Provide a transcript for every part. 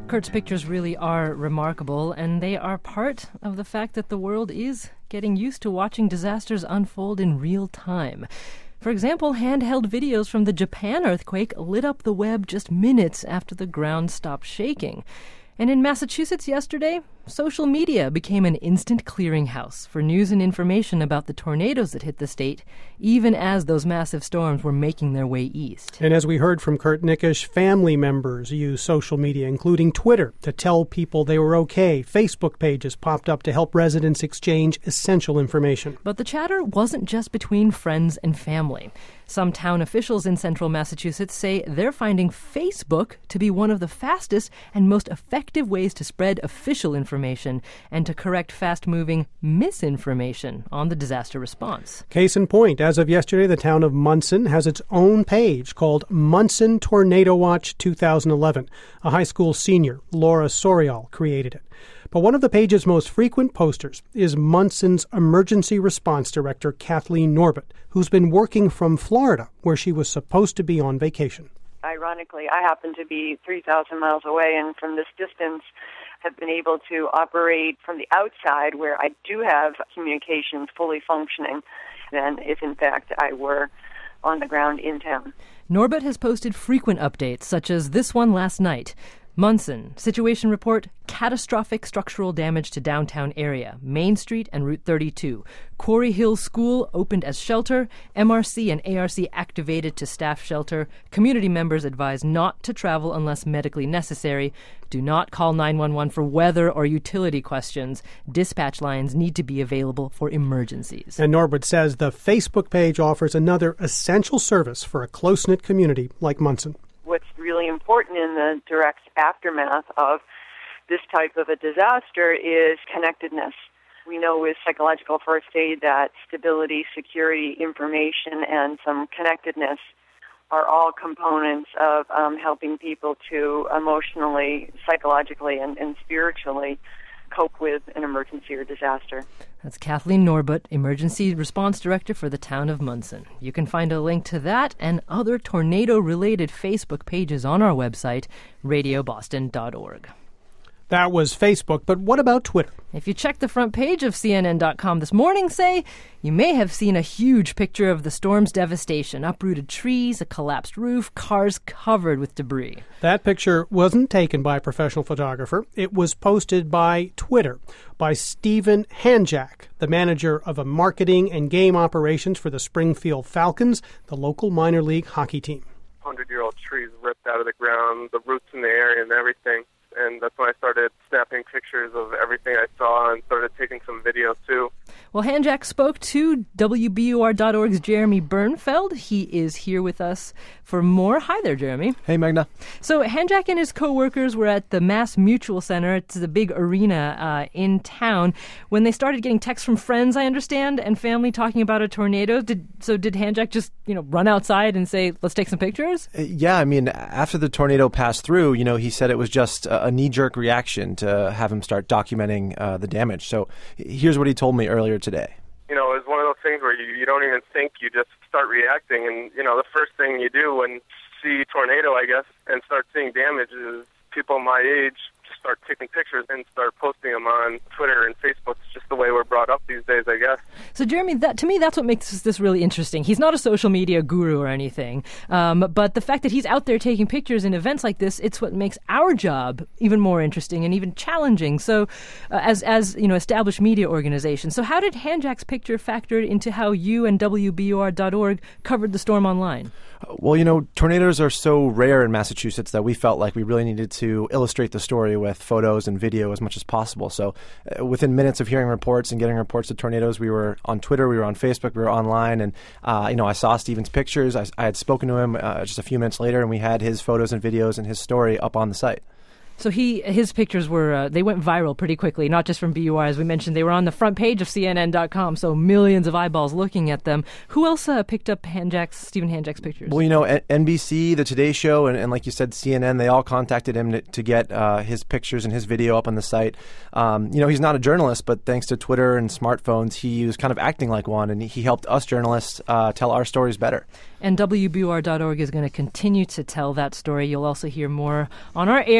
Kurt's pictures really are remarkable, and they are part of the fact that the world is getting used to watching disasters unfold in real time. For example, handheld videos from the Japan earthquake lit up the web just minutes after the ground stopped shaking. And in Massachusetts yesterday, social media became an instant clearinghouse for news and information about the tornadoes that hit the state, even as those massive storms were making their way east. And as we heard from Kurt Nickisch, family members use social media, including Twitter, to tell people they were okay. Facebook pages popped up to help residents exchange essential information. But the chatter wasn't just between friends and family. Some town officials in central Massachusetts say they're finding Facebook to be one of the fastest and most effective ways to spread official information and to correct fast-moving misinformation on the disaster response. Case in point, as of yesterday, the town of Munson has its own page called Munson Tornado Watch 2011. A high school senior, Laura Sorial, created it. But one of the page's most frequent posters is Munson's emergency response director, Kathleen Norbert, who's been working from Florida, where she was supposed to be on vacation. Ironically, I happen to be 3,000 miles away, and from this distance have been able to operate from the outside where I do have communications fully functioning than if, in fact, I were on the ground in town. Norbert has posted frequent updates, such as this one last night. Munson, situation report, catastrophic structural damage to downtown area, Main Street and Route 32. Quarry Hill School opened as shelter, MRC and ARC activated to staff shelter. Community members advised not to travel unless medically necessary. Do not call 911 for weather or utility questions. Dispatch lines need to be available for emergencies. And Norbert says the Facebook page offers another essential service for a close-knit community like Munson. What's really important in the direct aftermath of this type of a disaster is connectedness. We know with psychological first aid that stability, security, information, and some connectedness are all components of helping people to emotionally, psychologically, and spiritually cope with an emergency or disaster. That's Kathleen Norbert, Emergency Response Director for the town of Munson. You can find a link to that and other tornado-related Facebook pages on our website, radioboston.org. That was Facebook, but what about Twitter? If you check the front page of CNN.com this morning, say, you may have seen a huge picture of the storm's devastation, uprooted trees, a collapsed roof, cars covered with debris. That picture wasn't taken by a professional photographer. It was posted by Twitter by Stephen Hanjack, the manager of a marketing and game operations for the Springfield Falcons, the local minor league hockey team. 100-year-old trees ripped out of the ground, the roots in the area and everything. And that's when I started snapping pictures of everything I saw and started taking some video, too. Well, Hanjack spoke to WBUR.org's Jeremy Bernfeld. He is here with us for more. Hi there, Jeremy. Hey, Magna. So Hanjack and his co-workers were at the Mass Mutual Center. It's the big arena in town. When they started getting texts from friends, I understand, and family talking about a tornado, did Hanjack just, run outside and say, let's take some pictures? Yeah, I mean, after the tornado passed through, he said it was just a knee-jerk reaction to have him start documenting the damage. So here's what he told me earlier today. It was one of those things where you don't even think, you just start reacting. And, the first thing you do when you see tornado, I guess, and start seeing damage is people my age just start taking pictures and start posting them on Twitter and Facebook. It's just the way we're brought up these days, I guess. So, Jeremy, to me, that's what makes this really interesting. He's not a social media guru or anything, but the fact that he's out there taking pictures in events like this, it's what makes our job even more interesting and even challenging. So, as established media organizations. So, how did Hanjack's picture factor into how you and WBUR.org covered the storm online? Well, tornadoes are so rare in Massachusetts that we felt like we really needed to illustrate the story with photos and video as much as possible. So within minutes of hearing reports and getting reports of tornadoes, we were on Twitter, we were on Facebook, we were online, and I saw Stephen's pictures. I had spoken to him just a few minutes later, and we had his photos and videos and his story up on the site. So his pictures they went viral pretty quickly, not just from BUR. As we mentioned, they were on the front page of CNN.com, so millions of eyeballs looking at them. Who else picked up Stephen Hanjack's pictures? Well, NBC, The Today Show, and like you said, CNN, they all contacted him to get his pictures and his video up on the site. He's not a journalist, but thanks to Twitter and smartphones, he was kind of acting like one, and he helped us journalists tell our stories better. And WBUR.org is going to continue to tell that story. You'll also hear more on our air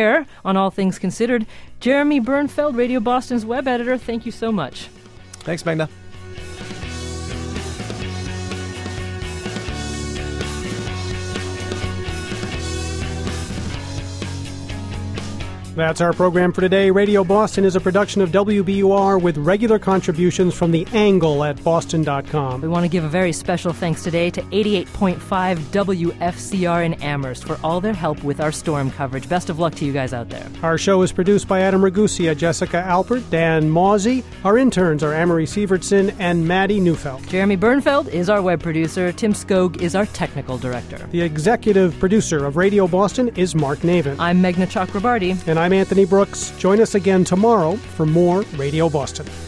on All Things Considered. Jeremy Bernfeld, Radio Boston's web editor, thank you so much. Thanks, Magda. That's our program for today. Radio Boston is a production of WBUR with regular contributions from The Angle at boston.com. We want to give a very special thanks today to 88.5 WFCR in Amherst for all their help with our storm coverage. Best of luck to you guys out there. Our show is produced by Adam Ragusia, Jessica Alpert, Dan Mawsey. Our interns are Amory Sievertson and Maddie Neufeld. Jeremy Bernfeld is our web producer. Tim Skog is our technical director. The executive producer of Radio Boston is Mark Navin. I'm Meghna Chakrabarty. And I'm Anthony Brooks. Join us again tomorrow for more Radio Boston.